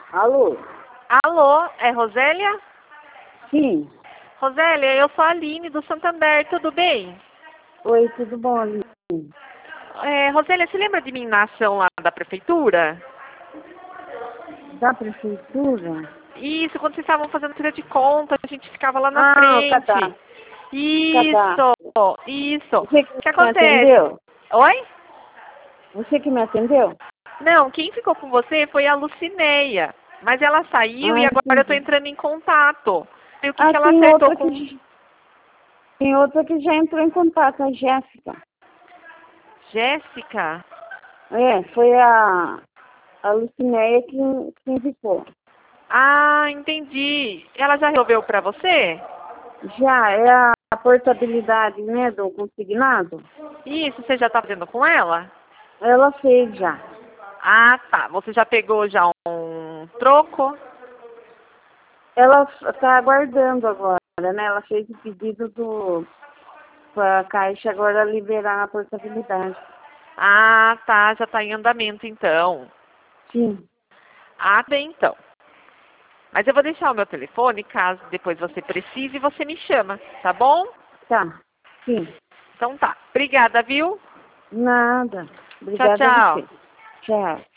Alô? Alô, é Rosélia? Sim. Rosélia, eu sou a Aline do Santander, tudo bem? Oi, tudo bom, Aline? Rosélia, você lembra de mim na ação lá da prefeitura? Da prefeitura? Isso, quando vocês estavam fazendo tira de conta, a gente ficava lá na Ah, o frente. cadastro. Isso, isso. Você O que que me acontece? atendeu? Oi? Você que me atendeu? Não, quem ficou com você foi a Lucineia. Mas ela saiu Ah, e agora eu tô entendi. entrando em contato. E o que Ah, que ela tem acertou outra com... que já entrou em contato, a Jéssica. Jéssica? Foi a Lucinéia que indicou. Ah, entendi. Ela já resolveu pra você? Já é a portabilidade, né, do consignado? Isso, você já tá fazendo com ela? Ela fez já. Ah, tá. Você já pegou já um troco? Ela está aguardando agora, né? Ela fez o pedido para a Caixa agora liberar a portabilidade. Ah, tá. Já tá em andamento, então. Sim. Ah, bem, então. Mas eu vou deixar o meu telefone, caso depois você precise, você me chama, tá bom? Tá. Sim. Então tá. Obrigada, viu? Nada. Tchau, Obrigada a tchau. você. Tchau.